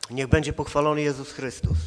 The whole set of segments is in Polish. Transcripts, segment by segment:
Niech będzie pochwalony Jezus Chrystus.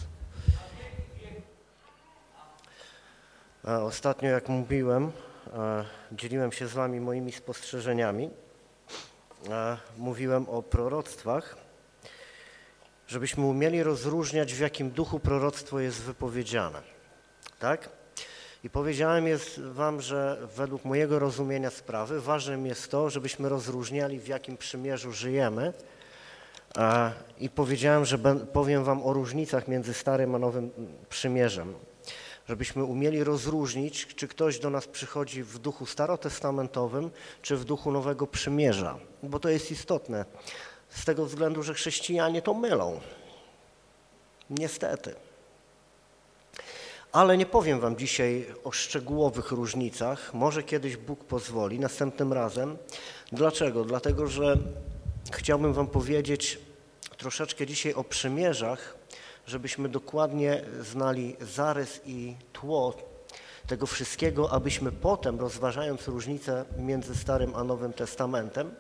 Ostatnio, jak mówiłem, dzieliłem się z wami moimi spostrzeżeniami. Mówiłem o proroctwach, żebyśmy umieli rozróżniać, w jakim duchu proroctwo jest wypowiedziane. Tak? I powiedziałem wam, że według mojego rozumienia sprawy ważnym jest to, żebyśmy rozróżniali, w jakim przymierzu żyjemy. I powiedziałem, że powiem wam o różnicach między Starym a Nowym Przymierzem. Żebyśmy umieli rozróżnić, czy ktoś do nas przychodzi w duchu starotestamentowym, czy w duchu Nowego Przymierza. Bo to jest istotne, z tego względu, że chrześcijanie to mylą. Niestety. Ale nie powiem wam dzisiaj o szczegółowych różnicach. Może kiedyś Bóg pozwoli, następnym razem. Dlaczego? Dlatego, że chciałbym wam powiedzieć troszeczkę dzisiaj o przymierzach, żebyśmy dokładnie znali zarys i tło tego wszystkiego, abyśmy potem, rozważając różnice między Starym a Nowym Testamentem,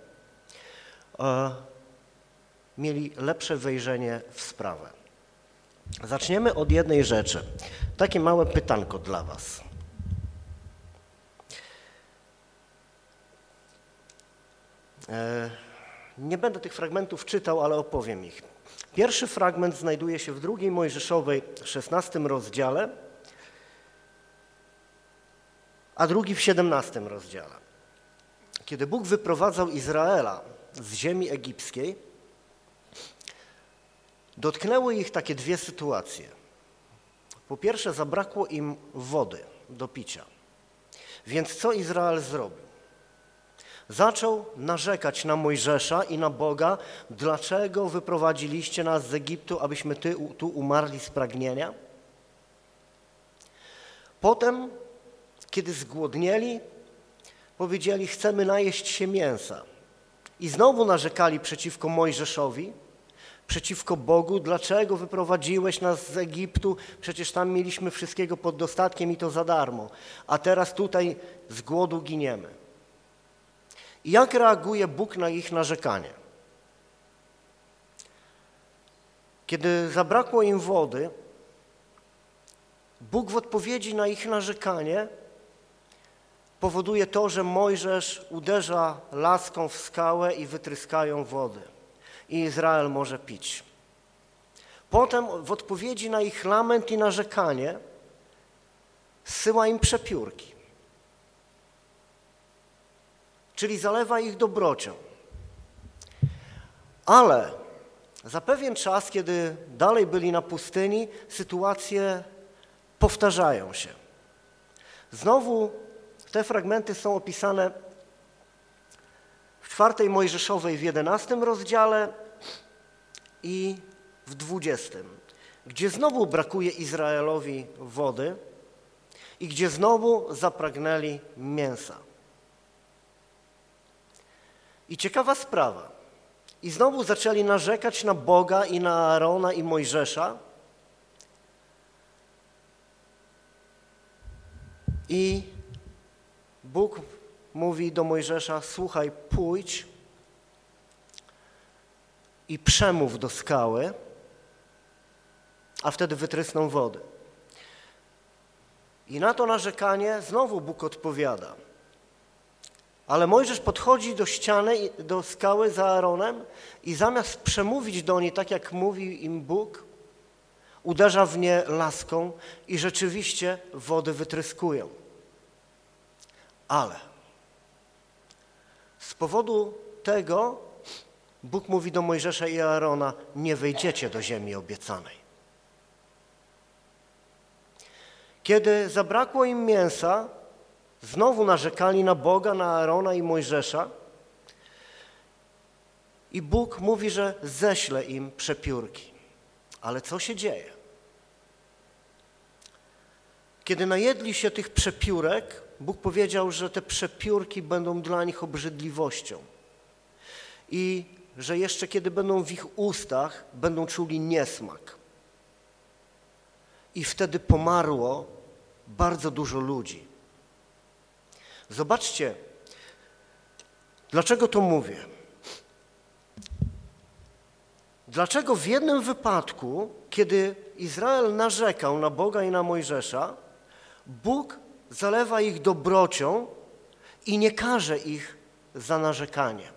mieli lepsze wejrzenie w sprawę. Zaczniemy od jednej rzeczy. Takie małe pytanko dla was. Nie będę tych fragmentów czytał, ale opowiem ich. Pierwszy fragment znajduje się w 2 Mojżeszowej, 16 rozdziale, a drugi w 17 rozdziale. Kiedy Bóg wyprowadzał Izraela z ziemi egipskiej, dotknęły ich takie dwie sytuacje. Po pierwsze, zabrakło im wody do picia. Więc co Izrael zrobił? Zaczął narzekać na Mojżesza i na Boga, dlaczego wyprowadziliście nas z Egiptu, abyśmy tu umarli z pragnienia. Potem, kiedy zgłodnieli, powiedzieli, chcemy najeść się mięsa. I znowu narzekali przeciwko Mojżeszowi, przeciwko Bogu, dlaczego wyprowadziłeś nas z Egiptu, przecież tam mieliśmy wszystkiego pod dostatkiem i to za darmo, a teraz tutaj z głodu giniemy. I jak reaguje Bóg na ich narzekanie? Kiedy zabrakło im wody, Bóg w odpowiedzi na ich narzekanie powoduje to, że Mojżesz uderza laską w skałę i wytryskają wody. I Izrael może pić. Potem w odpowiedzi na ich lament i narzekanie zsyła im przepiórki. Czyli zalewa ich dobrocią. Ale za pewien czas, kiedy dalej byli na pustyni, sytuacje powtarzają się. Znowu te fragmenty są opisane w 4 Mojżeszowej w 11 rozdziale i w 20, gdzie znowu brakuje Izraelowi wody i gdzie znowu zapragnęli mięsa. I ciekawa sprawa. I znowu zaczęli narzekać na Boga i na Aarona i Mojżesza. I Bóg mówi do Mojżesza, słuchaj, pójdź i przemów do skały, a wtedy wytrysną wody. I na to narzekanie znowu Bóg odpowiada. Ale Mojżesz podchodzi do ściany, do skały za Aaronem i zamiast przemówić do niej tak, jak mówi im Bóg, uderza w nie laską i rzeczywiście wody wytryskują. Ale z powodu tego Bóg mówi do Mojżesza i Aarona, nie wejdziecie do ziemi obiecanej. Kiedy zabrakło im mięsa, znowu narzekali na Boga, na Aarona i Mojżesza i Bóg mówi, że ześle im przepiórki. Ale co się dzieje? Kiedy najedli się tych przepiórek, Bóg powiedział, że te przepiórki będą dla nich obrzydliwością i że jeszcze kiedy będą w ich ustach, będą czuli niesmak. I wtedy pomarło bardzo dużo ludzi. Zobaczcie, dlaczego to mówię. Dlaczego w jednym wypadku, kiedy Izrael narzekał na Boga i na Mojżesza, Bóg zalewa ich dobrocią i nie karze ich za narzekanie.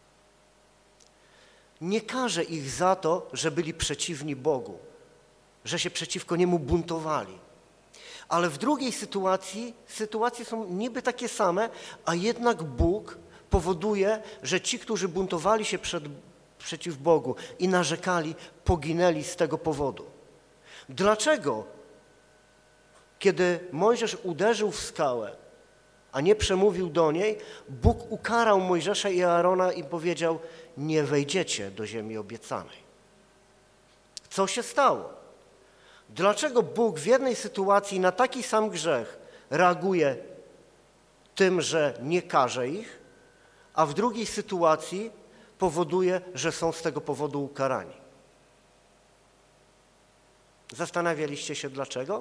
Nie karze ich za to, że byli przeciwni Bogu, że się przeciwko Niemu buntowali. Ale w drugiej sytuacje są niby takie same, a jednak Bóg powoduje, że ci, którzy buntowali się przeciw Bogu i narzekali, poginęli z tego powodu. Dlaczego, kiedy Mojżesz uderzył w skałę, a nie przemówił do niej, Bóg ukarał Mojżesza i Aarona i powiedział: nie wejdziecie do ziemi obiecanej? Co się stało? Dlaczego Bóg w jednej sytuacji na taki sam grzech reaguje tym, że nie karze ich, a w drugiej sytuacji powoduje, że są z tego powodu ukarani? Zastanawialiście się dlaczego?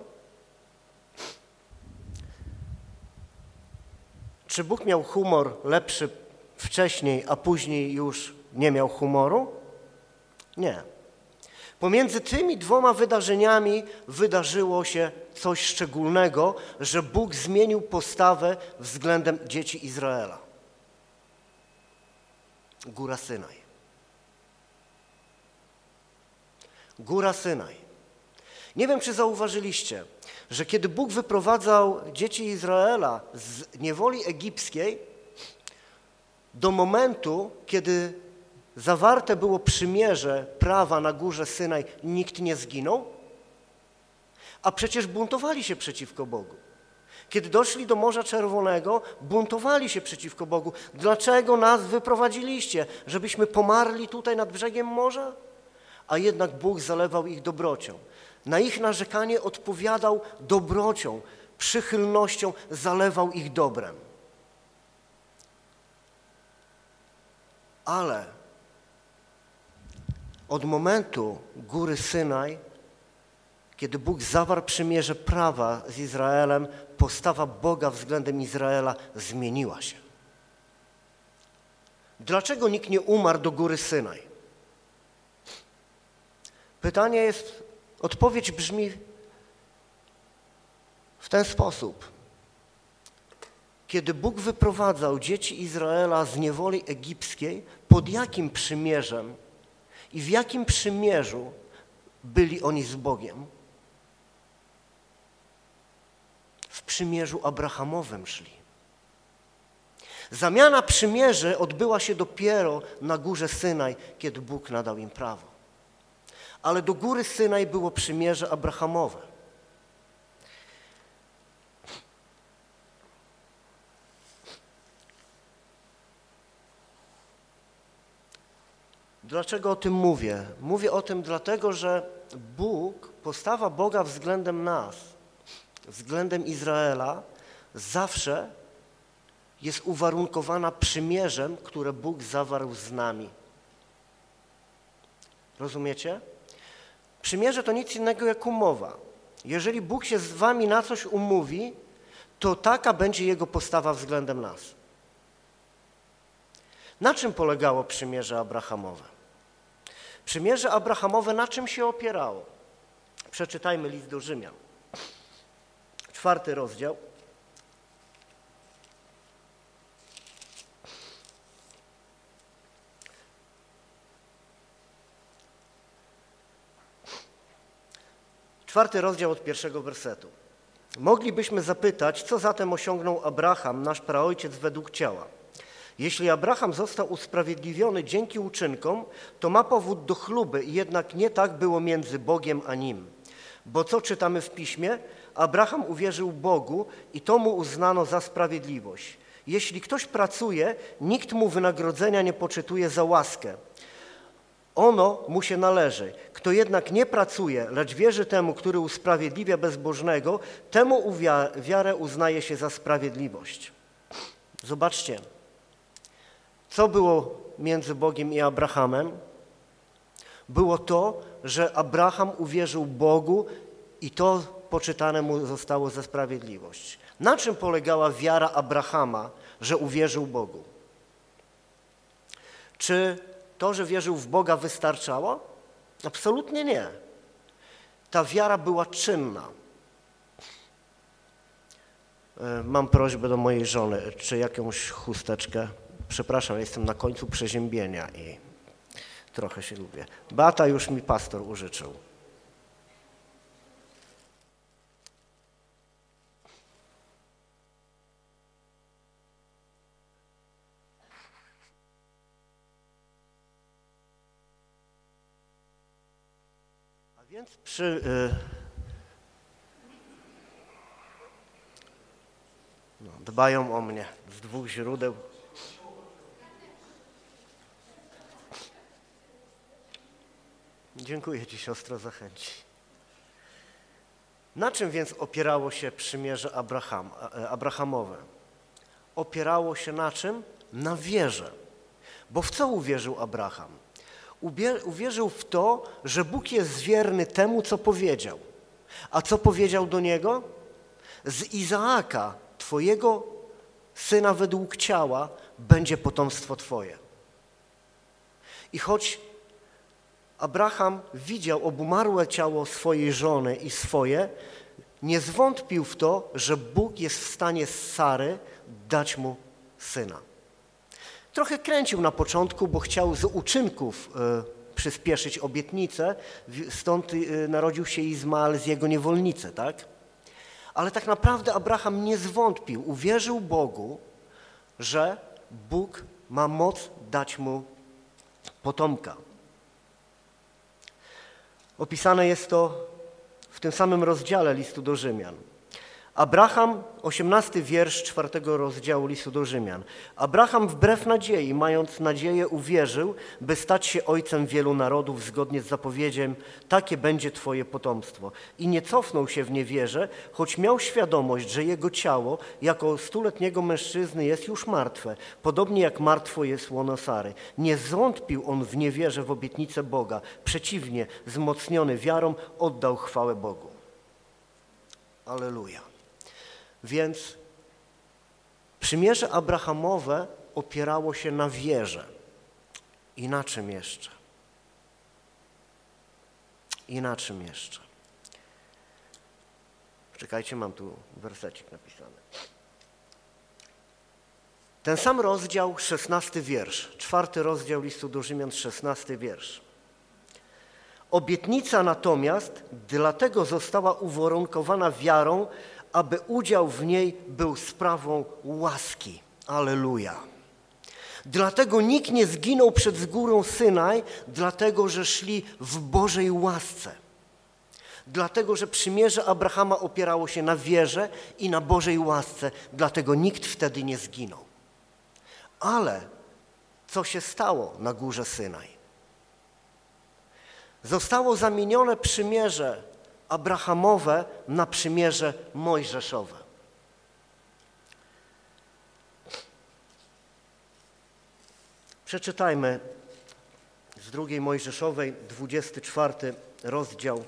Czy Bóg miał humor lepszy wcześniej, a później już nie miał humoru? Nie. Pomiędzy tymi dwoma wydarzeniami wydarzyło się coś szczególnego, że Bóg zmienił postawę względem dzieci Izraela. Góra Synaj. Góra Synaj. Nie wiem, czy zauważyliście, że kiedy Bóg wyprowadzał dzieci Izraela z niewoli egipskiej, do momentu, kiedy zawarte było przymierze prawa na górze Synaj, nikt nie zginął, a przecież buntowali się przeciwko Bogu. Kiedy doszli do Morza Czerwonego, buntowali się przeciwko Bogu. Dlaczego nas wyprowadziliście? Żebyśmy pomarli tutaj nad brzegiem morza? A jednak Bóg zalewał ich dobrocią. Na ich narzekanie odpowiadał dobrocią, przychylnością, zalewał ich dobrem. Ale od momentu góry Synaj, kiedy Bóg zawarł przymierze prawa z Izraelem, postawa Boga względem Izraela zmieniła się. Dlaczego nikt nie umarł do góry Synaj? Pytanie jest, odpowiedź brzmi w ten sposób. Kiedy Bóg wyprowadzał dzieci Izraela z niewoli egipskiej, pod jakim przymierzem i w jakim przymierzu byli oni z Bogiem? W przymierzu abrahamowym szli. Zamiana przymierzy odbyła się dopiero na górze Synaj, kiedy Bóg nadał im prawo. Ale do góry Synaj było przymierze abrahamowe. Dlaczego o tym mówię? Mówię o tym dlatego, że Bóg, postawa Boga względem nas, względem Izraela, zawsze jest uwarunkowana przymierzem, które Bóg zawarł z nami. Rozumiecie? Przymierze to nic innego jak umowa. Jeżeli Bóg się z wami na coś umówi, to taka będzie Jego postawa względem nas. Na czym polegało przymierze abrahamowe? Przymierze abrahamowe na czym się opierało? Przeczytajmy list do Rzymian. 4 rozdział. Czwarty rozdział od 1 wersetu. Moglibyśmy zapytać, co zatem osiągnął Abraham, nasz praojciec według ciała. Jeśli Abraham został usprawiedliwiony dzięki uczynkom, to ma powód do chluby, jednak nie tak było między Bogiem a nim. Bo co czytamy w Piśmie? Abraham uwierzył Bogu i to mu uznano za sprawiedliwość. Jeśli ktoś pracuje, nikt mu wynagrodzenia nie poczytuje za łaskę. Ono mu się należy. Kto jednak nie pracuje, lecz wierzy temu, który usprawiedliwia bezbożnego, temu wiarę uznaje się za sprawiedliwość. Zobaczcie, co było między Bogiem i Abrahamem? Było to, że Abraham uwierzył Bogu i to poczytane mu zostało za sprawiedliwość. Na czym polegała wiara Abrahama, że uwierzył Bogu? Czy to, że wierzył w Boga, wystarczało? Absolutnie nie. Ta wiara była czynna. Mam prośbę do mojej żony, czy jakąś chusteczkę. Przepraszam, jestem na końcu przeziębienia i trochę się lubię. Beata już mi pastor użyczył. A więc dbają o mnie z 2 źródeł. Dziękuję Ci, siostro, za chęci. Na czym więc opierało się przymierze Abrahamowe? Opierało się na czym? Na wierze. Bo w co uwierzył Abraham? Uwierzył w to, że Bóg jest wierny temu, co powiedział. A co powiedział do niego? Z Izaaka, twojego syna według ciała, będzie potomstwo twoje. I choć Abraham widział obumarłe ciało swojej żony i swoje, nie zwątpił w to, że Bóg jest w stanie z Sary dać mu syna. Trochę kręcił na początku, bo chciał z uczynków przyspieszyć obietnicę, stąd narodził się Izmael z jego niewolnicy, tak? Ale tak naprawdę Abraham nie zwątpił, uwierzył Bogu, że Bóg ma moc dać mu potomka. Opisane jest to w tym samym rozdziale listu do Rzymian. Abraham, 18 wiersz 4 rozdziału listu do Rzymian. Abraham wbrew nadziei, mając nadzieję, uwierzył, by stać się ojcem wielu narodów zgodnie z zapowiedzią, takie będzie twoje potomstwo. I nie cofnął się w niewierze, choć miał świadomość, że jego ciało jako 100-letniego mężczyzny jest już martwe, podobnie jak martwo jest łono Sary. Nie zwątpił on w niewierze w obietnicę Boga. Przeciwnie, wzmocniony wiarą, oddał chwałę Bogu. Alleluja. Więc przymierze abrahamowe opierało się na wierze. I na czym jeszcze? I na czym jeszcze? Czekajcie, mam tu wersecik napisany. Ten sam rozdział, 16 wiersz. 4 rozdział listu do Rzymian, 16 wiersz. Obietnica natomiast dlatego została uwarunkowana wiarą, aby udział w niej był sprawą łaski. Alleluja. Dlatego nikt nie zginął przed górą Synaj, dlatego że szli w Bożej łasce. Dlatego, że przymierze Abrahama opierało się na wierze i na Bożej łasce, dlatego nikt wtedy nie zginął. Ale co się stało na górze Synaj? Zostało zamienione przymierze abrahamowe na przymierze mojżeszowe. Przeczytajmy z 2 Mojżeszowej, 24 rozdział.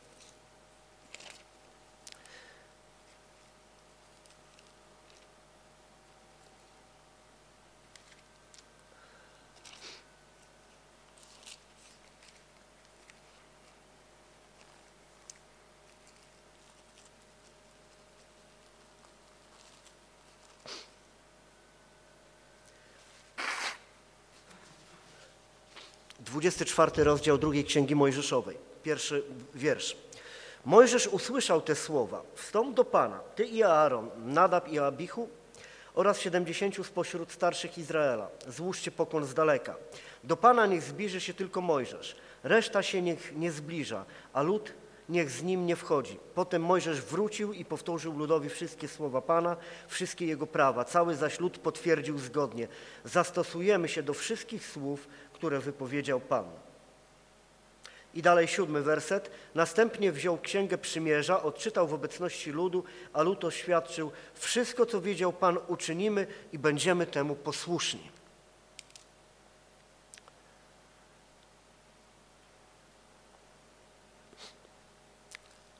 XXIV rozdział 2 Księgi Mojżeszowej, 1 wiersz. Mojżesz usłyszał te słowa. Wstąp do Pana, ty i Aaron, Nadab i Abichu oraz 70 spośród starszych Izraela. Złóżcie pokłon z daleka. Do Pana niech zbliży się tylko Mojżesz. Reszta się niech nie zbliża, a lud niech z nim nie wchodzi. Potem Mojżesz wrócił i powtórzył ludowi wszystkie słowa Pana, wszystkie jego prawa. Cały zaś lud potwierdził zgodnie. Zastosujemy się do wszystkich słów, które wypowiedział Pan. I dalej 7 werset. Następnie wziął Księgę Przymierza, odczytał w obecności ludu, a lud oświadczył: wszystko, co wiedział Pan, uczynimy i będziemy temu posłuszni.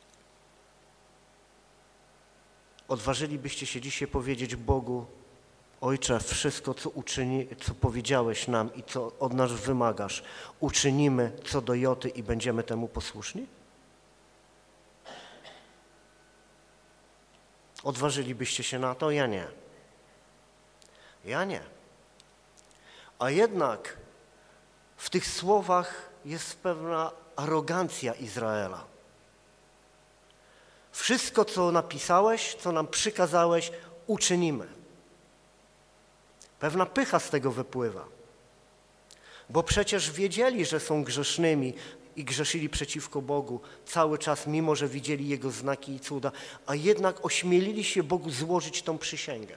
Odważylibyście się dzisiaj powiedzieć Bogu: Ojcze, wszystko, co powiedziałeś nam i co od nas wymagasz, uczynimy co do joty i będziemy temu posłuszni? Odważylibyście się na to? Ja nie. Ja nie. A jednak w tych słowach jest pewna arogancja Izraela. Wszystko, co napisałeś, co nam przykazałeś, uczynimy. Pewna pycha z tego wypływa, bo przecież wiedzieli, że są grzesznymi i grzeszyli przeciwko Bogu cały czas, mimo że widzieli Jego znaki i cuda, a jednak ośmielili się Bogu złożyć tą przysięgę.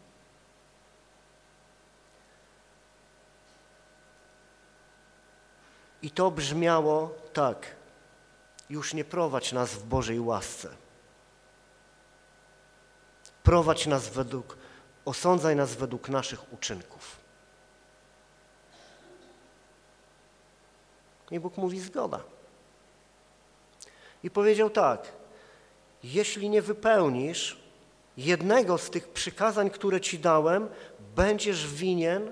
I to brzmiało tak: już nie prowadź nas w Bożej łasce. Prowadź nas osądzaj nas według naszych uczynków. I Bóg mówi: zgoda. I powiedział tak: jeśli nie wypełnisz jednego z tych przykazań, które ci dałem, będziesz winien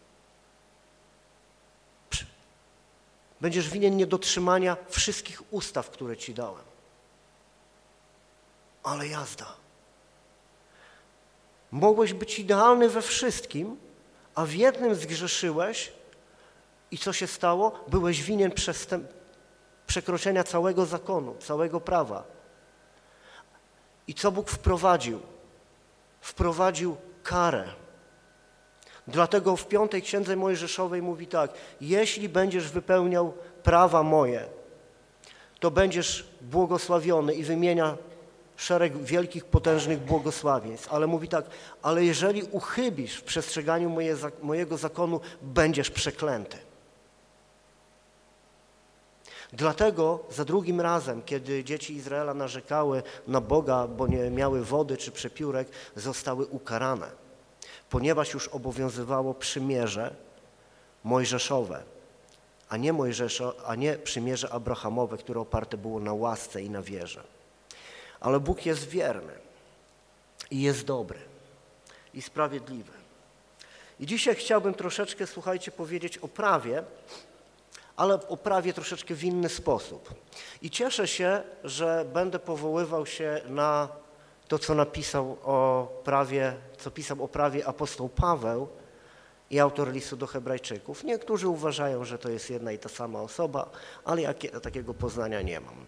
niedotrzymania wszystkich ustaw, które ci dałem. Ale jazda. Mogłeś być idealny we wszystkim, a w jednym zgrzeszyłeś i co się stało? Byłeś winien przekroczenia całego zakonu, całego prawa. I co Bóg wprowadził? Wprowadził karę. Dlatego w 5 Księdze Mojżeszowej mówi tak: jeśli będziesz wypełniał prawa moje, to będziesz błogosławiony, i wymienia szereg wielkich, potężnych błogosławieństw. Ale mówi tak: ale jeżeli uchybisz w przestrzeganiu mojego zakonu, będziesz przeklęty. Dlatego za drugim razem, kiedy dzieci Izraela narzekały na Boga, bo nie miały wody czy przepiórek, zostały ukarane, ponieważ już obowiązywało przymierze mojżeszowe, a nie przymierze abrahamowe, które oparte było na łasce i na wierze. Ale Bóg jest wierny i jest dobry i sprawiedliwy. I dzisiaj chciałbym troszeczkę, słuchajcie, powiedzieć o prawie, ale o prawie troszeczkę w inny sposób. I cieszę się, że będę powoływał się na to, co napisał pisał o prawie apostoł Paweł i autor listu do Hebrajczyków. Niektórzy uważają, że to jest jedna i ta sama osoba, ale ja takiego poznania nie mam.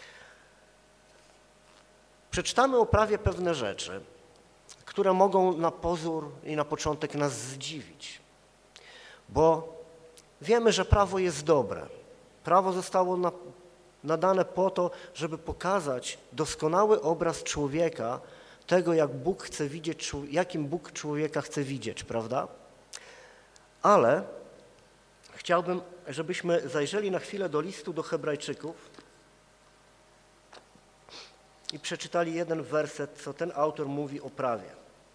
Przeczytamy o prawie pewne rzeczy, które mogą na pozór i na początek nas zdziwić, bo wiemy, że prawo jest dobre. Prawo zostało nadane po to, żeby pokazać doskonały obraz człowieka, tego, jak Bóg chce widzieć, jakim Bóg człowieka chce widzieć, prawda? Ale chciałbym, żebyśmy zajrzeli na chwilę do listu do Hebrajczyków i przeczytali jeden werset, co ten autor mówi o prawie.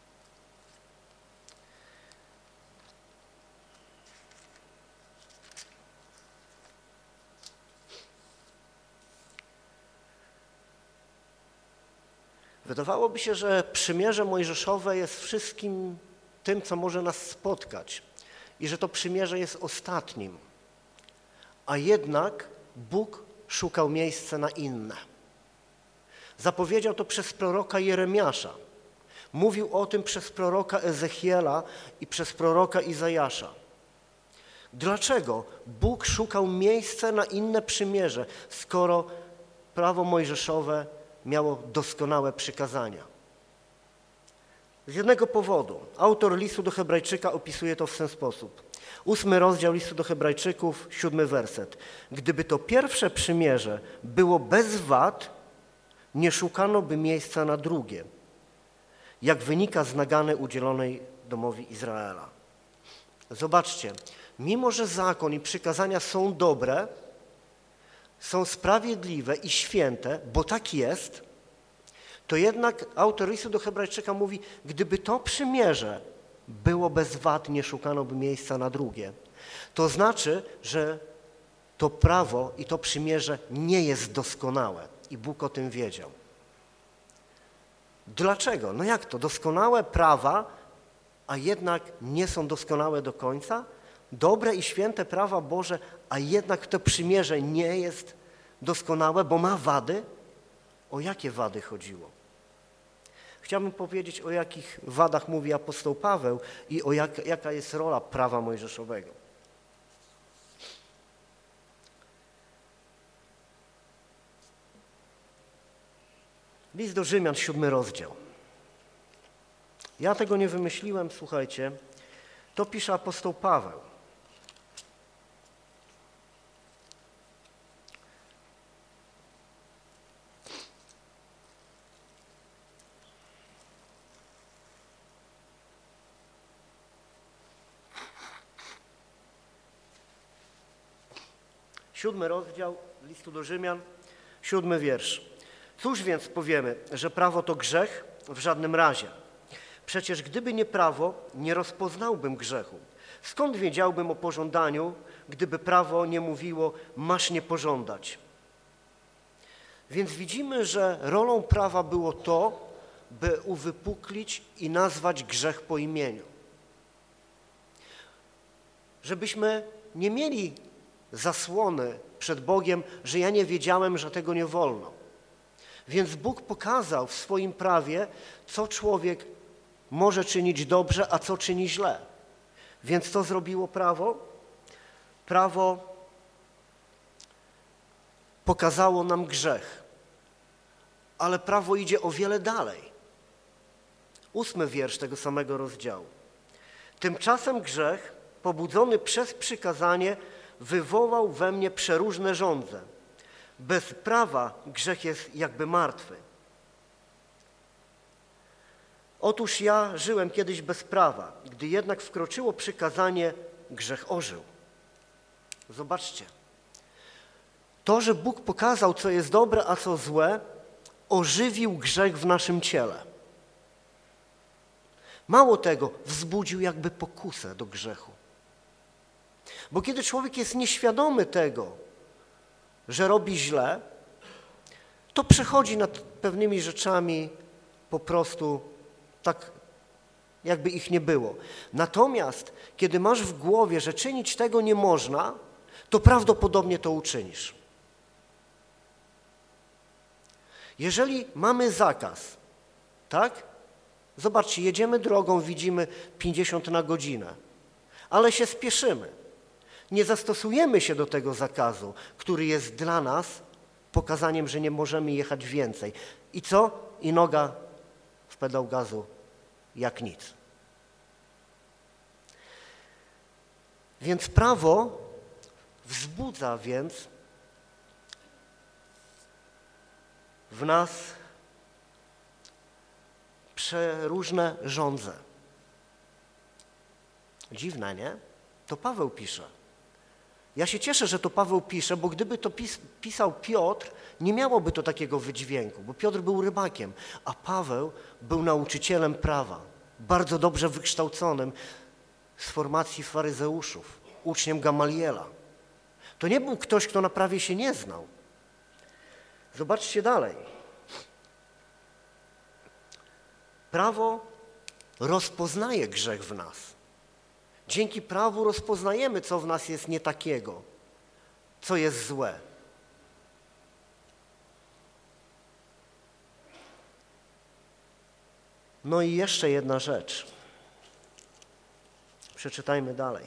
Wydawałoby się, że przymierze mojżeszowe jest wszystkim tym, co może nas spotkać i że to przymierze jest ostatnim, a jednak Bóg szukał miejsca na inne. Zapowiedział to przez proroka Jeremiasza. Mówił o tym przez proroka Ezechiela i przez proroka Izajasza. Dlaczego Bóg szukał miejsca na inne przymierze, skoro prawo mojżeszowe miało doskonałe przykazania? Z jednego powodu. Autor listu do Hebrajczyka opisuje to w ten sposób. 8 rozdział listu do Hebrajczyków, 7 werset. Gdyby to pierwsze przymierze było bez wad, nie szukano by miejsca na drugie, jak wynika z nagany udzielonej domowi Izraela. Zobaczcie, mimo że zakon i przykazania są dobre, są sprawiedliwe i święte, bo tak jest, to jednak autor listu do Hebrajczyka mówi, gdyby to przymierze było bez wad, nie szukano by miejsca na drugie. To znaczy, że to prawo i to przymierze nie jest doskonałe i Bóg o tym wiedział. Dlaczego? No jak to? Doskonałe prawa a jednak nie są doskonałe do końca? Dobre i święte prawa Boże, a jednak to przymierze nie jest doskonałe, bo ma wady? O jakie wady chodziło? Chciałbym powiedzieć, o jakich wadach mówi apostoł Paweł i jaka jest rola prawa mojżeszowego. List do Rzymian, 7 rozdział. Ja tego nie wymyśliłem, słuchajcie, to pisze apostoł Paweł. Siódmy rozdział listu do Rzymian, 7 wiersz. Cóż więc powiemy, że prawo to grzech? W żadnym razie. Przecież gdyby nie prawo, nie rozpoznałbym grzechu. Skąd wiedziałbym o pożądaniu, gdyby prawo nie mówiło, masz nie pożądać? Więc widzimy, że rolą prawa było to, by uwypuklić i nazwać grzech po imieniu. Żebyśmy nie mieli zasłony przed Bogiem, że ja nie wiedziałem, że tego nie wolno. Więc Bóg pokazał w swoim prawie, co człowiek może czynić dobrze, a co czyni źle. Więc co zrobiło prawo? Prawo pokazało nam grzech, ale prawo idzie o wiele dalej. 8 wiersz tego samego rozdziału. Tymczasem grzech, pobudzony przez przykazanie, wywołał we mnie przeróżne żądze. Bez prawa grzech jest jakby martwy. Otóż ja żyłem kiedyś bez prawa, gdy jednak wkroczyło przykazanie, grzech ożył. Zobaczcie. To, że Bóg pokazał, co jest dobre, a co złe, ożywił grzech w naszym ciele. Mało tego, wzbudził jakby pokusę do grzechu. Bo kiedy człowiek jest nieświadomy tego, że robi źle, to przechodzi nad pewnymi rzeczami po prostu tak, jakby ich nie było. Natomiast kiedy masz w głowie, że czynić tego nie można, to prawdopodobnie to uczynisz. Jeżeli mamy zakaz, tak? Zobaczcie, jedziemy drogą, widzimy 50 na godzinę, ale się spieszymy. Nie zastosujemy się do tego zakazu, który jest dla nas pokazaniem, że nie możemy jechać więcej. I co? I noga w pedał gazu jak nic. Więc prawo wzbudza więc w nas przeróżne żądze. Dziwne, nie? To Paweł pisze. Ja się cieszę, że to Paweł pisze, bo gdyby to pisał Piotr, nie miałoby to takiego wydźwięku, bo Piotr był rybakiem, a Paweł był nauczycielem prawa, bardzo dobrze wykształconym z formacji faryzeuszów, uczniem Gamaliela. To nie był ktoś, kto na prawie się nie znał. Zobaczcie dalej. Prawo rozpoznaje grzech w nas. Dzięki prawu rozpoznajemy, co w nas jest nie takiego, co jest złe. No i jeszcze jedna rzecz. Przeczytajmy dalej.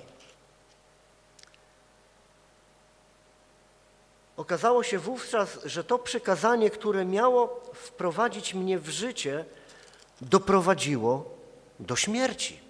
Okazało się wówczas, że to przykazanie, które miało wprowadzić mnie w życie, doprowadziło do śmierci.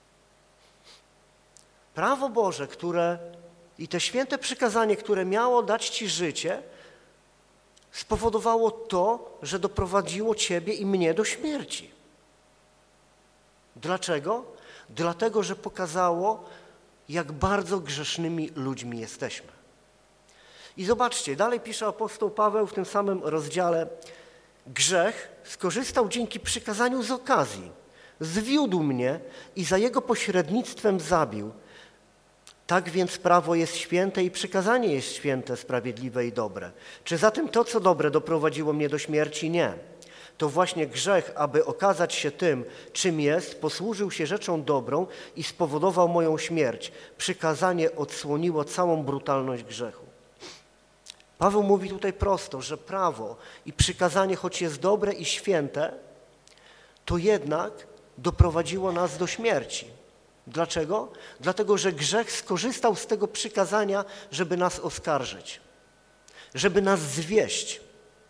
Prawo Boże, i te święte przykazanie, które miało dać ci życie, spowodowało to, że doprowadziło ciebie i mnie do śmierci. Dlaczego? Dlatego, że pokazało, jak bardzo grzesznymi ludźmi jesteśmy. I zobaczcie, dalej pisze apostoł Paweł w tym samym rozdziale. Grzech skorzystał dzięki przykazaniu z okazji. Zwiódł mnie i za jego pośrednictwem zabił. Tak więc prawo jest święte i przykazanie jest święte, sprawiedliwe i dobre. Czy zatem to, co dobre, doprowadziło mnie do śmierci? Nie. to właśnie grzech, aby okazać się tym, czym jest, posłużył się rzeczą dobrą i spowodował moją śmierć. Przykazanie odsłoniło całą brutalność grzechu. Paweł mówi tutaj prosto, że prawo i przykazanie, choć jest dobre i święte, to jednak doprowadziło nas do śmierci. Dlaczego? Dlatego, że grzech skorzystał z tego przykazania, żeby nas oskarżyć, żeby nas zwieść.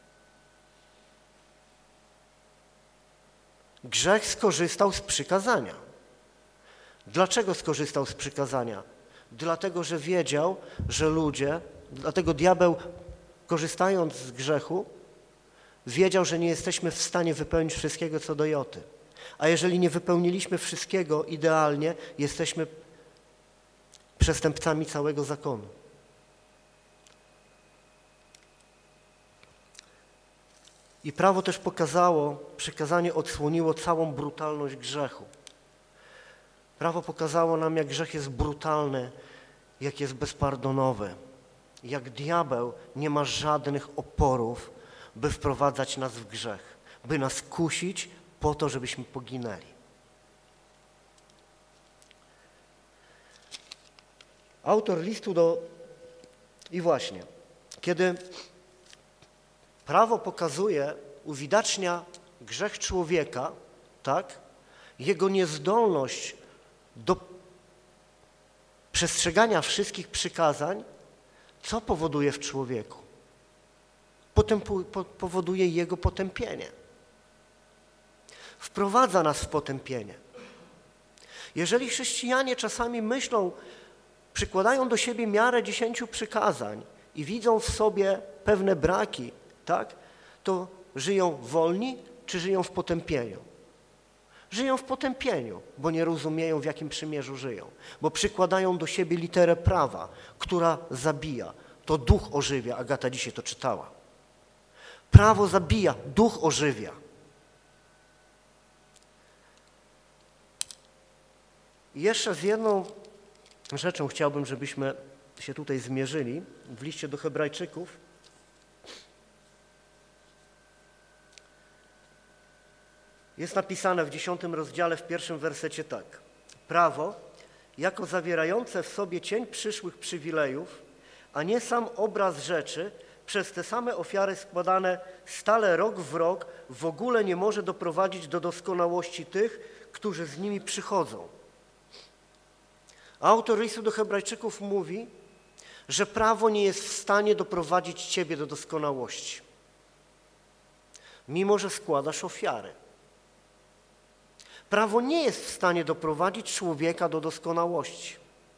Grzech skorzystał z przykazania. Dlaczego skorzystał z przykazania? Dlatego, że wiedział, że ludzie, dlatego diabeł, korzystając z grzechu, wiedział, że nie jesteśmy w stanie wypełnić wszystkiego co do joty. A jeżeli nie wypełniliśmy wszystkiego idealnie, jesteśmy przestępcami całego zakonu. I prawo też pokazało, przykazanie odsłoniło całą brutalność grzechu. Prawo pokazało nam, jak grzech jest brutalny, jak jest bezpardonowy, jak diabeł nie ma żadnych oporów, by wprowadzać nas w grzech, by nas kusić po to, żebyśmy poginęli. Autor listu I właśnie, kiedy prawo pokazuje, uwidacznia grzech człowieka, tak, jego niezdolność do przestrzegania wszystkich przykazań, co powoduje w człowieku? Powoduje jego potępienie. Wprowadza nas w potępienie. Jeżeli chrześcijanie czasami myślą, przykładają do siebie miarę 10 przykazań i widzą w sobie pewne braki, tak, to żyją wolni czy żyją w potępieniu? Żyją w potępieniu, bo nie rozumieją, w jakim przymierzu żyją, bo przykładają do siebie literę prawa, która zabija. To duch ożywia, Agata dzisiaj to czytała. Prawo zabija, duch ożywia. I jeszcze z jedną rzeczą chciałbym, żebyśmy się tutaj zmierzyli. W liście do Hebrajczyków jest napisane w 10 rozdziale, w 1 wersecie tak. Prawo, jako zawierające w sobie cień przyszłych przywilejów, a nie sam obraz rzeczy, przez te same ofiary składane stale rok w rok, w ogóle nie może doprowadzić do doskonałości tych, którzy z nimi przychodzą. Autor listu do Hebrajczyków mówi, że prawo nie jest w stanie doprowadzić ciebie do doskonałości, mimo że składasz ofiary. Prawo nie jest w stanie doprowadzić człowieka do doskonałości.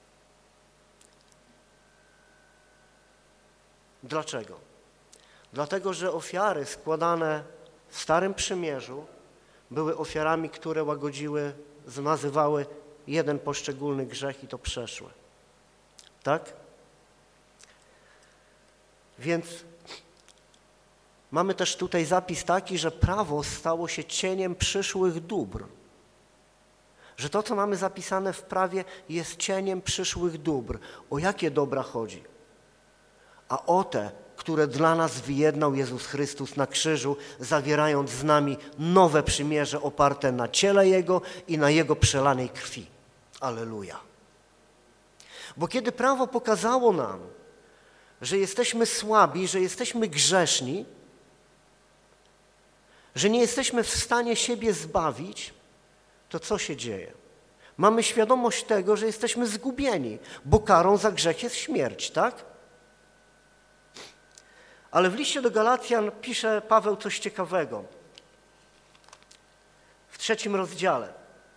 Dlaczego? Dlatego, że ofiary składane w Starym Przymierzu były ofiarami, które łagodziły, zmazywały jeden poszczególny grzech i to przeszłe. Tak? Więc mamy też tutaj zapis taki, że prawo stało się cieniem przyszłych dóbr. Że to, co mamy zapisane w prawie, jest cieniem przyszłych dóbr. O jakie dobra chodzi? A o te, które dla nas wyjednał Jezus Chrystus na krzyżu, zawierając z nami nowe przymierze oparte na ciele Jego i na Jego przelanej krwi. Alleluja. Bo kiedy prawo pokazało nam, że jesteśmy słabi, że jesteśmy grzeszni, że nie jesteśmy w stanie siebie zbawić, to co się dzieje? Mamy świadomość tego, że jesteśmy zgubieni, bo karą za grzech jest śmierć, tak? Ale w liście do Galacjan pisze Paweł coś ciekawego. W 3 rozdziale.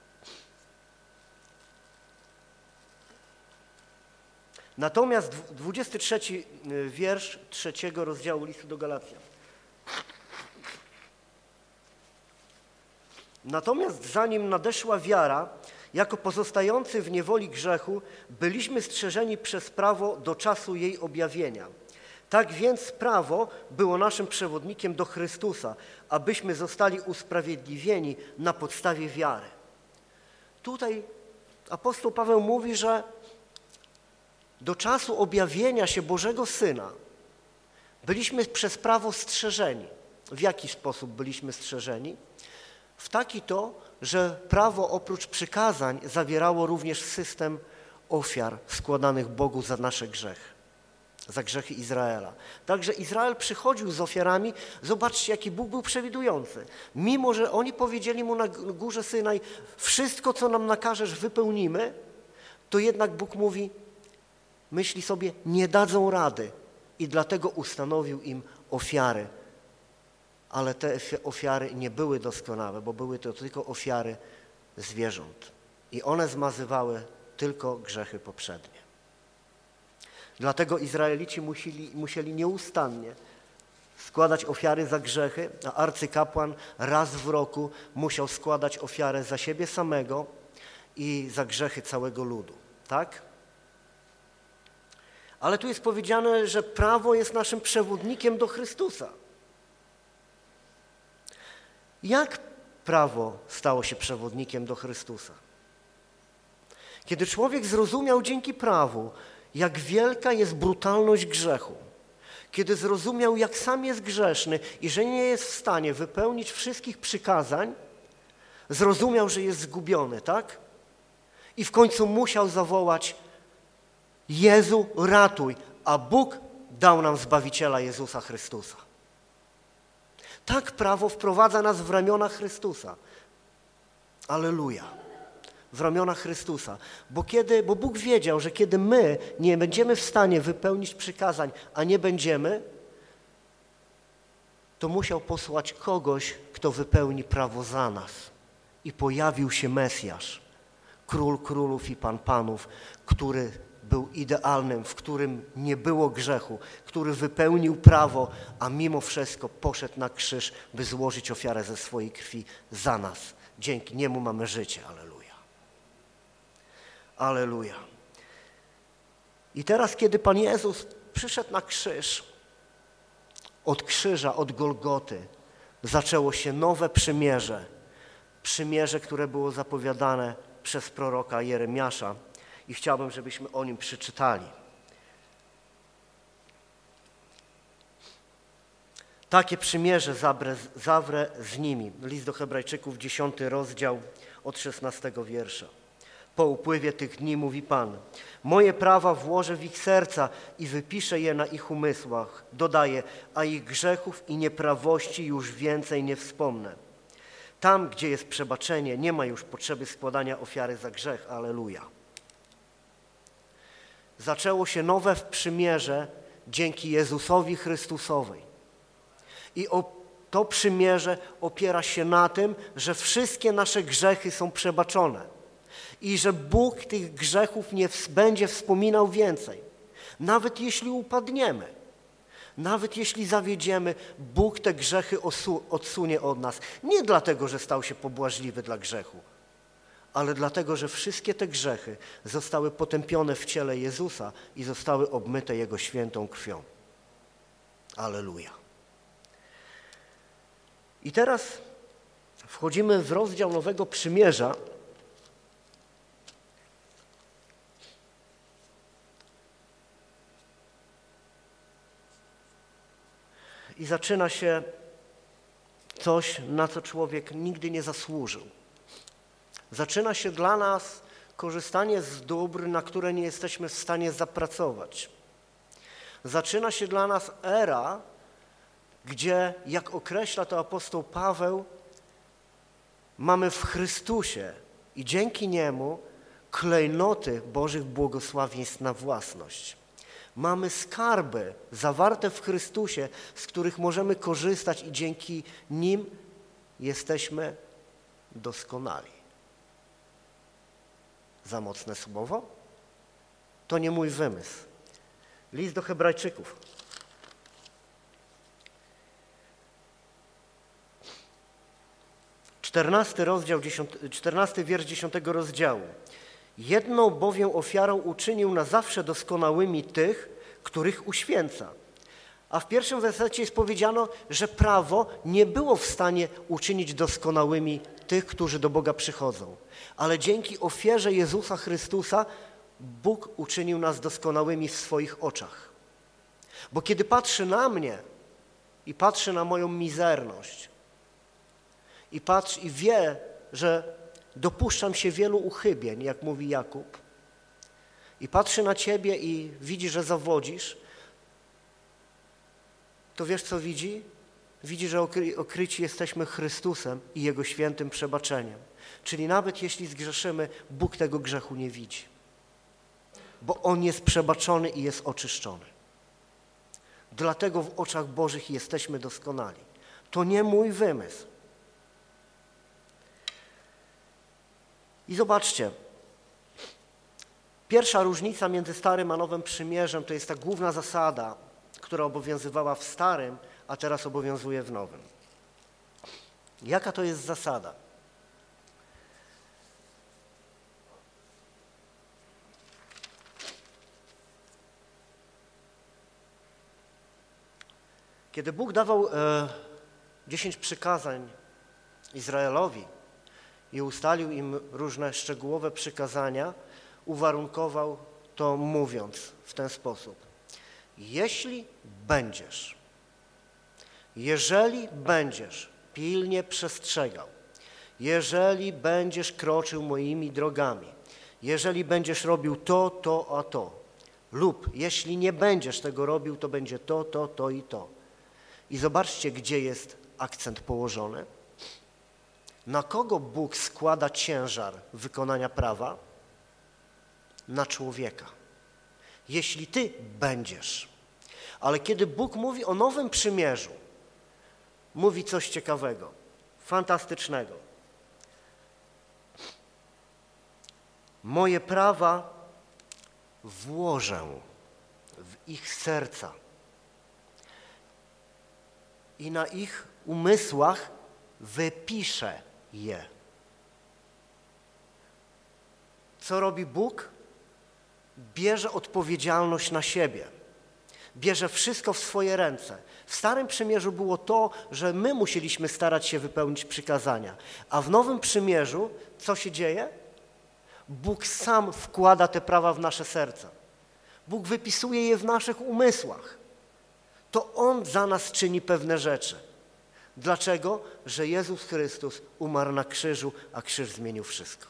Natomiast 23 wiersz 3 rozdziału listu do Galacjan. Natomiast zanim nadeszła wiara, jako pozostający w niewoli grzechu, byliśmy strzeżeni przez prawo do czasu jej objawienia. Tak więc prawo było naszym przewodnikiem do Chrystusa, abyśmy zostali usprawiedliwieni na podstawie wiary. Tutaj apostoł Paweł mówi, że do czasu objawienia się Bożego Syna byliśmy przez prawo strzeżeni. W jaki sposób byliśmy strzeżeni? W taki to, że prawo oprócz przykazań zawierało również system ofiar składanych Bogu za nasze grzechy, za grzechy Izraela. Także Izrael przychodził z ofiarami, zobaczcie, jaki Bóg był przewidujący. Mimo że oni powiedzieli mu na górze Synaj, wszystko, co nam nakażesz, wypełnimy, to jednak Bóg mówi, myśli sobie, nie dadzą rady i dlatego ustanowił im ofiary. Ale te ofiary nie były doskonałe, bo były to tylko ofiary zwierząt. I one zmazywały tylko grzechy poprzednie. Dlatego Izraelici musieli nieustannie składać ofiary za grzechy, a arcykapłan raz w roku musiał składać ofiarę za siebie samego i za grzechy całego ludu. Tak? Ale tu jest powiedziane, że prawo jest naszym przewodnikiem do Chrystusa. Jak prawo stało się przewodnikiem do Chrystusa? Kiedy człowiek zrozumiał dzięki prawu, jak wielka jest brutalność grzechu, kiedy zrozumiał, jak sam jest grzeszny i że nie jest w stanie wypełnić wszystkich przykazań, zrozumiał, że jest zgubiony, tak? I w końcu musiał zawołać: Jezu, ratuj, a Bóg dał nam Zbawiciela Jezusa Chrystusa. Tak prawo wprowadza nas w ramiona Chrystusa. Alleluja. W ramiona Chrystusa. Bo Bóg wiedział, że kiedy my nie będziemy w stanie wypełnić przykazań, a nie będziemy, to musiał posłać kogoś, kto wypełni prawo za nas. I pojawił się Mesjasz, Król królów i Pan panów, który był idealnym, w którym nie było grzechu, który wypełnił prawo, a mimo wszystko poszedł na krzyż, by złożyć ofiarę ze swojej krwi za nas. Dzięki niemu mamy życie. Alleluja. Alleluja. I teraz, kiedy Pan Jezus przyszedł na krzyż, od krzyża, od Golgoty, zaczęło się nowe przymierze. Przymierze, które było zapowiadane przez proroka Jeremiasza. I chciałbym, żebyśmy o nim przeczytali. Takie przymierze zawrę z nimi. List do Hebrajczyków, 10 rozdział, od 16 wiersza. Po upływie tych dni mówi Pan: moje prawa włożę w ich serca i wypiszę je na ich umysłach. Dodaje: a ich grzechów i nieprawości już więcej nie wspomnę. Tam, gdzie jest przebaczenie, nie ma już potrzeby składania ofiary za grzech. Alleluja. Zaczęło się nowe przymierze dzięki Jezusowi Chrystusowi. I to przymierze opiera się na tym, że wszystkie nasze grzechy są przebaczone i że Bóg tych grzechów nie będzie wspominał więcej. Nawet jeśli upadniemy, nawet jeśli zawiedziemy, Bóg te grzechy odsunie od nas. Nie dlatego, że stał się pobłażliwy dla grzechu, ale dlatego, że wszystkie te grzechy zostały potępione w ciele Jezusa i zostały obmyte Jego świętą krwią. Alleluja. I teraz wchodzimy w rozdział Nowego Przymierza. I zaczyna się coś, na co człowiek nigdy nie zasłużył. Zaczyna się dla nas korzystanie z dóbr, na które nie jesteśmy w stanie zapracować. Zaczyna się dla nas era, gdzie, jak określa to apostoł Paweł, mamy w Chrystusie i dzięki Niemu klejnoty Bożych błogosławieństw na własność. Mamy skarby zawarte w Chrystusie, z których możemy korzystać i dzięki nim jesteśmy doskonali. Za mocne słowo? To nie mój wymysł. List do Hebrajczyków. 14 wiersz 10 rozdziału. Jedną bowiem ofiarą uczynił na zawsze doskonałymi tych, których uświęca. A w pierwszym wersecie jest powiedziano, że prawo nie było w stanie uczynić doskonałymi tych, którzy do Boga przychodzą. Ale dzięki ofierze Jezusa Chrystusa Bóg uczynił nas doskonałymi w swoich oczach. Bo kiedy patrzy na mnie, i patrzy na moją mizerność i wie, że dopuszczam się wielu uchybień, jak mówi Jakub, i patrzy na ciebie i widzi, że zawodzisz, to wiesz, co widzi? Widzi, że okryci jesteśmy Chrystusem i Jego świętym przebaczeniem. Czyli nawet jeśli zgrzeszymy, Bóg tego grzechu nie widzi, bo On jest przebaczony i jest oczyszczony. Dlatego w oczach Bożych jesteśmy doskonali. To nie mój wymysł. I zobaczcie, pierwsza różnica między Starym a Nowym Przymierzem to jest ta główna zasada, która obowiązywała w Starym, a teraz obowiązuje w Nowym. Jaka to jest zasada? Kiedy Bóg dawał 10 przykazań Izraelowi i ustalił im różne szczegółowe przykazania, uwarunkował to mówiąc w ten sposób. Jeżeli będziesz pilnie przestrzegał, jeżeli będziesz kroczył moimi drogami, jeżeli będziesz robił to, a to, lub jeśli nie będziesz tego robił, to będzie to i to. I zobaczcie, gdzie jest akcent położony. Na kogo Bóg składa ciężar wykonania prawa? Na człowieka. Jeśli ty będziesz. Ale kiedy Bóg mówi o Nowym Przymierzu, mówi coś ciekawego, fantastycznego. Moje prawa włożę w ich serca i na ich umysłach wypiszę je. Co robi Bóg? Bierze odpowiedzialność na siebie. Bierze wszystko w swoje ręce. W Starym Przymierzu było to, że my musieliśmy starać się wypełnić przykazania. A w Nowym Przymierzu co się dzieje? Bóg sam wkłada te prawa w nasze serca. Bóg wypisuje je w naszych umysłach. To On za nas czyni pewne rzeczy. Dlaczego? Że Jezus Chrystus umarł na krzyżu, a krzyż zmienił wszystko.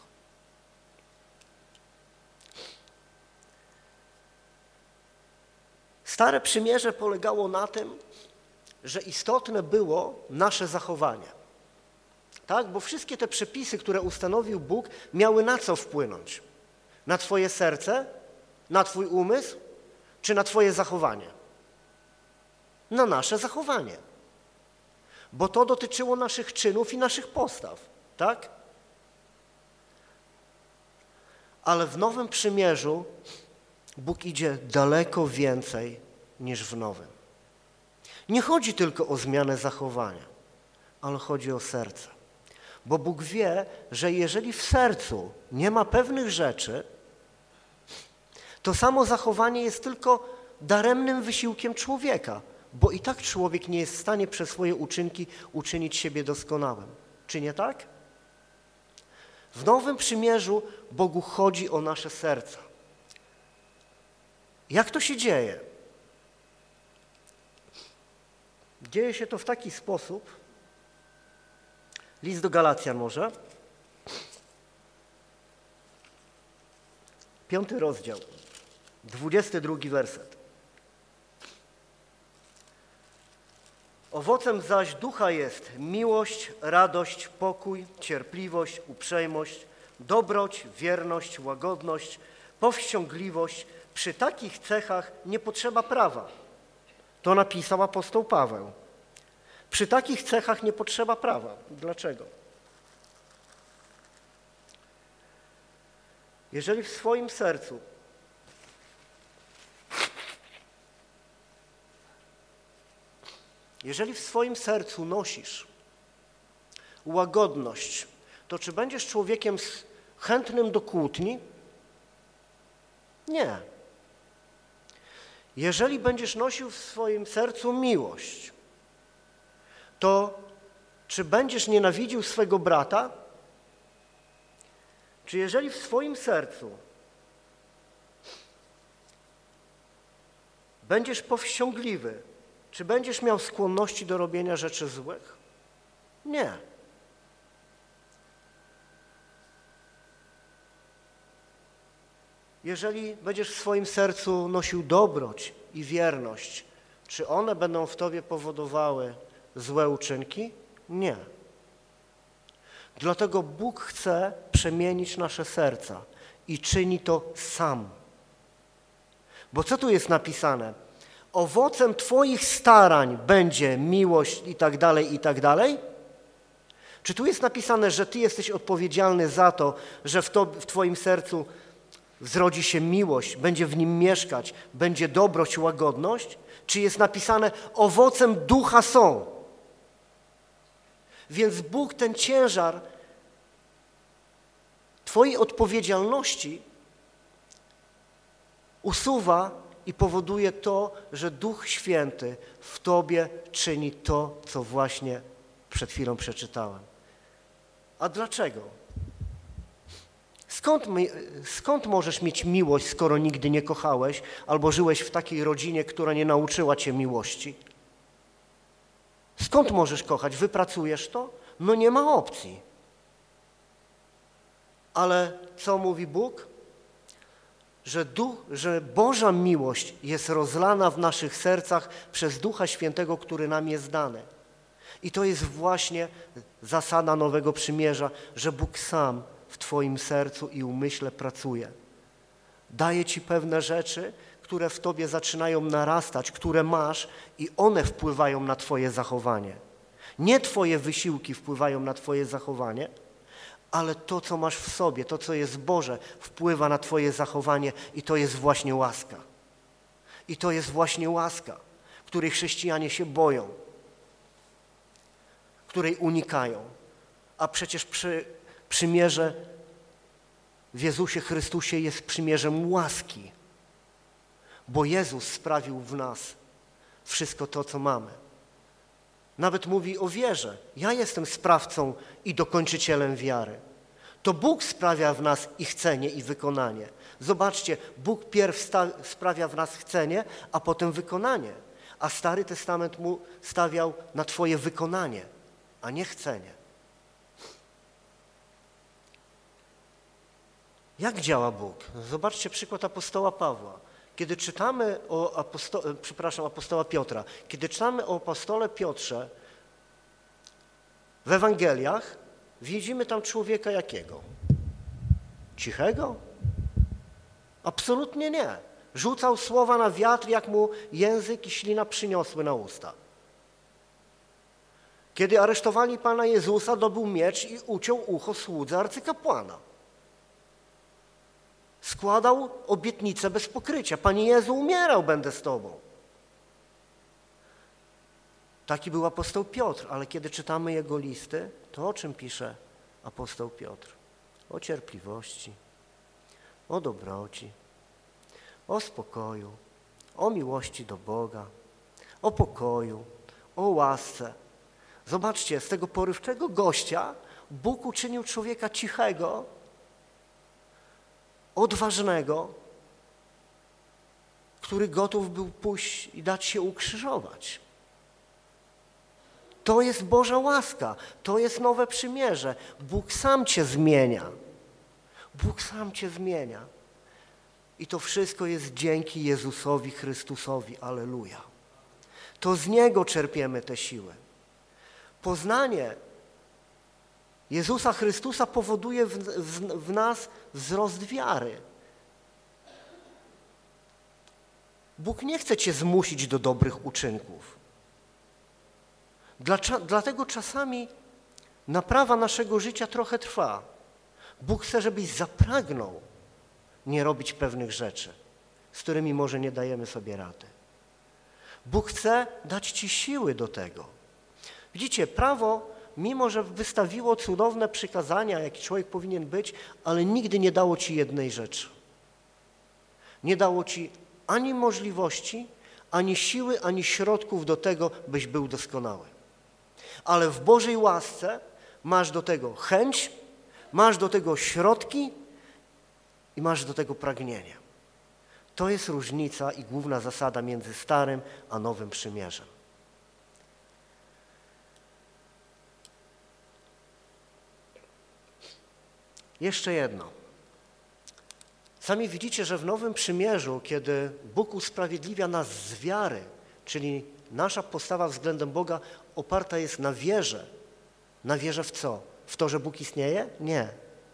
Stare Przymierze polegało na tym, że istotne było nasze zachowanie. Tak? Bo wszystkie te przepisy, które ustanowił Bóg, miały na co wpłynąć? Na twoje serce? Na twój umysł? Czy na twoje zachowanie? Na nasze zachowanie. Bo to dotyczyło naszych czynów i naszych postaw. Tak? Ale w Nowym Przymierzu Bóg idzie daleko więcej niż w Nowym. Nie chodzi tylko o zmianę zachowania, ale chodzi o serce. Bo Bóg wie, że jeżeli w sercu nie ma pewnych rzeczy, to samo zachowanie jest tylko daremnym wysiłkiem człowieka, bo i tak człowiek nie jest w stanie przez swoje uczynki uczynić siebie doskonałym. Czy nie tak? W Nowym Przymierzu Bogu chodzi o nasze serca. Jak to się dzieje? Dzieje się to w taki sposób, list do Galacjan może, 5 rozdział, 22 werset. Owocem zaś ducha jest miłość, radość, pokój, cierpliwość, uprzejmość, dobroć, wierność, łagodność, powściągliwość. Przy takich cechach nie potrzeba prawa. To napisał apostoł Paweł. Przy takich cechach nie potrzeba prawa. Dlaczego? Jeżeli w swoim sercu nosisz łagodność, to czy będziesz człowiekiem chętnym do kłótni? Nie. Jeżeli będziesz nosił w swoim sercu miłość, to czy będziesz nienawidził swego brata? Czy jeżeli w swoim sercu będziesz powściągliwy, Czy będziesz miał skłonności do robienia rzeczy złych? Nie. Jeżeli będziesz w swoim sercu nosił dobroć i wierność, czy one będą w tobie powodowały złe uczynki? Nie. Dlatego Bóg chce przemienić nasze serca i czyni to sam. Bo co tu jest napisane? Owocem twoich starań będzie miłość i tak dalej, i tak dalej? Czy tu jest napisane, że ty jesteś odpowiedzialny za to, że w twoim sercu zrodzi się miłość, będzie w nim mieszkać, będzie dobroć, łagodność? Czy jest napisane, owocem ducha są? Więc Bóg ten ciężar twojej odpowiedzialności usuwa i powoduje to, że Duch Święty w tobie czyni to, co właśnie przed chwilą przeczytałem. A dlaczego? Skąd możesz mieć miłość, skoro nigdy nie kochałeś albo żyłeś w takiej rodzinie, która nie nauczyła cię miłości? Skąd możesz kochać? Wypracujesz to? No nie ma opcji. Ale co mówi Bóg? Że Boża miłość jest rozlana w naszych sercach przez Ducha Świętego, który nam jest dany. I to jest właśnie zasada Nowego Przymierza, że Bóg sam w twoim sercu i umyśle pracuje. Daje ci pewne rzeczy, które w tobie zaczynają narastać, które masz i one wpływają na twoje zachowanie. Nie twoje wysiłki wpływają na twoje zachowanie, ale to, co masz w sobie, to, co jest Boże, wpływa na twoje zachowanie i to jest właśnie łaska. I to jest właśnie łaska, której chrześcijanie się boją, której unikają. A przecież przymierze w Jezusie Chrystusie jest przymierzem łaski, bo Jezus sprawił w nas wszystko to, co mamy. Nawet mówi o wierze. Ja jestem sprawcą i dokończycielem wiary. To Bóg sprawia w nas i chcenie, i wykonanie. Zobaczcie, Bóg pierw sprawia w nas chcenie, a potem wykonanie. A Stary Testament mu stawiał na twoje wykonanie, a nie chcenie. Jak działa Bóg? Zobaczcie przykład apostoła Pawła. Kiedy czytamy o apostoła Piotra, kiedy czytamy o apostole Piotrze w Ewangeliach, widzimy tam człowieka jakiego? Cichego? Absolutnie nie. Rzucał słowa na wiatr, jak mu język i ślina przyniosły na usta. Kiedy aresztowali Pana Jezusa, dobył miecz i uciął ucho słudze arcykapłana. Składał obietnicę bez pokrycia. Panie Jezu, umierał będę z Tobą. Taki był apostoł Piotr, ale kiedy czytamy jego listy, to o czym pisze apostoł Piotr? O cierpliwości, o dobroci, o spokoju, o miłości do Boga, o pokoju, o łasce. Zobaczcie, z tego porywczego gościa Bóg uczynił człowieka cichego, odważnego, który gotów był pójść i dać się ukrzyżować. To jest Boża łaska, to jest nowe przymierze. Bóg sam cię zmienia. Bóg sam cię zmienia. I to wszystko jest dzięki Jezusowi Chrystusowi. Alleluja. To z Niego czerpiemy te siły. Poznanie Jezusa Chrystusa powoduje w nas wzrost wiary. Bóg nie chce cię zmusić do dobrych uczynków. Dlatego czasami naprawa naszego życia trochę trwa. Bóg chce, żebyś zapragnął nie robić pewnych rzeczy, z którymi może nie dajemy sobie rady. Bóg chce dać ci siły do tego. Widzicie, prawo, mimo że wystawiło cudowne przykazania, jaki człowiek powinien być, ale nigdy nie dało ci jednej rzeczy. Nie dało ci ani możliwości, ani siły, ani środków do tego, byś był doskonały. Ale w Bożej łasce masz do tego chęć, masz do tego środki i masz do tego pragnienie. To jest różnica i główna zasada między Starym a Nowym Przymierzem. Jeszcze jedno. Sami widzicie, że w Nowym Przymierzu, kiedy Bóg usprawiedliwia nas z wiary, czyli nasza postawa względem Boga oparta jest na wierze. Na wierze w co? W to, że Bóg istnieje? Nie.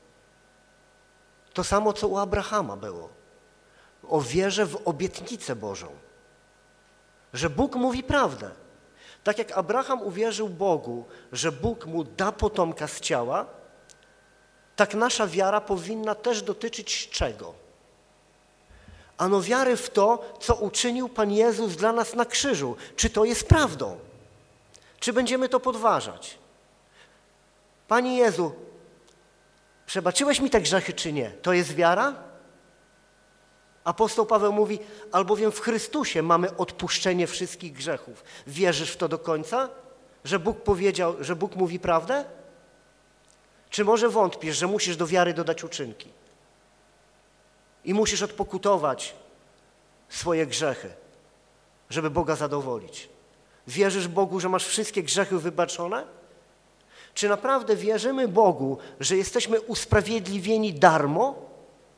To samo, co u Abrahama było. O wierze w obietnicę Bożą. Że Bóg mówi prawdę. Tak jak Abraham uwierzył Bogu, że Bóg mu da potomka z ciała, tak nasza wiara powinna też dotyczyć czego? Ano wiary w to, co uczynił Pan Jezus dla nas na krzyżu. Czy to jest prawdą? Czy będziemy to podważać? Panie Jezu, przebaczyłeś mi te grzechy, czy nie? To jest wiara? Apostoł Paweł mówi, albowiem w Chrystusie mamy odpuszczenie wszystkich grzechów. Wierzysz w to do końca? Że Bóg powiedział, że Bóg mówi prawdę? Czy może wątpisz, że musisz do wiary dodać uczynki? I musisz odpokutować swoje grzechy, żeby Boga zadowolić. Wierzysz Bogu, że masz wszystkie grzechy wybaczone? Czy naprawdę wierzymy Bogu, że jesteśmy usprawiedliwieni darmo?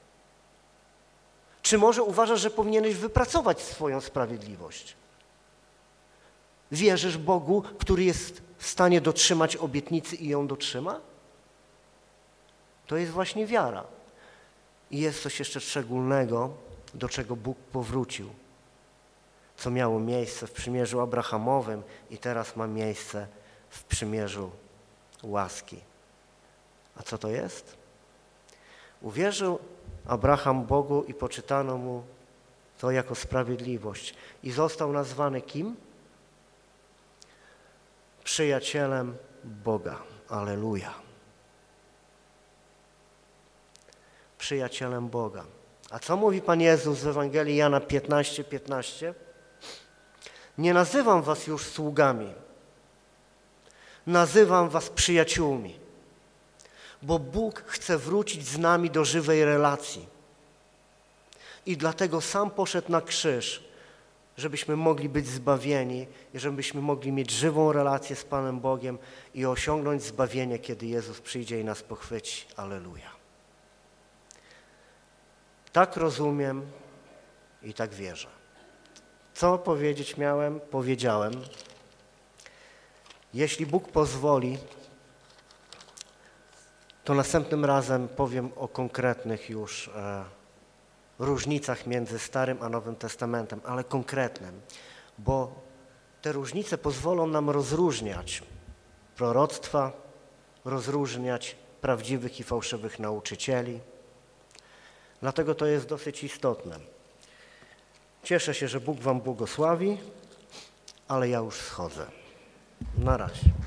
Czy może uważasz, że powinieneś wypracować swoją sprawiedliwość? Wierzysz Bogu, który jest w stanie dotrzymać obietnicy i ją dotrzyma? To jest właśnie wiara. I jest coś jeszcze szczególnego, do czego Bóg powrócił, co miało miejsce w przymierzu abrahamowym i teraz ma miejsce w przymierzu łaski. A co to jest? Uwierzył Abraham Bogu i poczytano mu to jako sprawiedliwość. I został nazwany kim? Przyjacielem Boga. Alleluja. Przyjacielem Boga. A co mówi Pan Jezus w Ewangelii Jana 15:15? Nie nazywam was już sługami, nazywam was przyjaciółmi, bo Bóg chce wrócić z nami do żywej relacji. I dlatego sam poszedł na krzyż, żebyśmy mogli być zbawieni i żebyśmy mogli mieć żywą relację z Panem Bogiem i osiągnąć zbawienie, kiedy Jezus przyjdzie i nas pochwyci. Alleluja. Tak rozumiem i tak wierzę. Co powiedzieć miałem? Powiedziałem. Jeśli Bóg pozwoli, to następnym razem powiem o konkretnych już różnicach między Starym a Nowym Testamentem, ale konkretnym, bo te różnice pozwolą nam rozróżniać proroctwa, rozróżniać prawdziwych i fałszywych nauczycieli. Dlatego to jest dosyć istotne. Cieszę się, że Bóg wam błogosławi, ale ja już schodzę. Na razie.